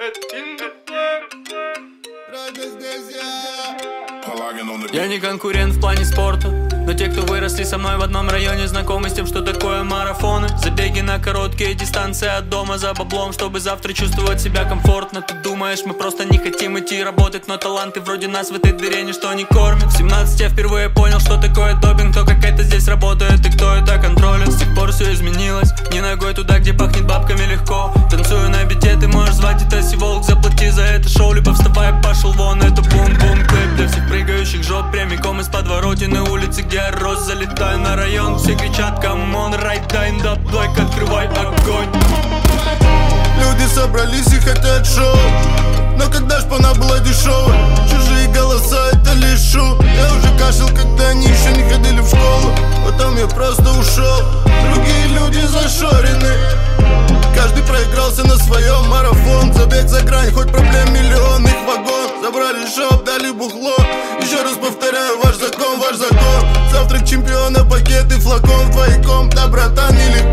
Я не конкурент в плане спорта, но те, кто выросли со мной в одном районе, знакомы с тем, что такое марафоны. Забеги на короткие дистанции от дома за баблом, чтобы завтра чувствовать себя комфортно. Ты думаешь, мы просто не хотим идти работать, но таланты вроде нас в этой дыре ничто не кормит. В 17 я впервые понял, что такое допинг, то как это здесь работает и кто это контролит. С тех пор все изменилось, не ногой туда, где пахнет бабками легко. Танцую на бите, ты можешь звать это Сиволк, заплати за это шоу, либо вставай, пошел вон. Это бум-бум-клип для всех прыгающих жоп, прямиком из подворотины улицы, где я рос. Залетаю на район, все кричат камон, райдай да блэк, открывай огонь. Люди собрались и хотят шоу, но когда шпана была дешевой, чужие голоса это лишь шум. Я уже кашлял, когда они еще не ходили в школу, потом я просто ушел. Другие люди зашорены, каждый проигрался на своем. Марафон, забег за грань, хоть проблем миллион. Их вагон, забрали шоп, дали бухло. Еще раз повторяю, ваш закон, ваш закон. Завтрак чемпиона, пакеты, флакон двойком. Да, братан, нелегко.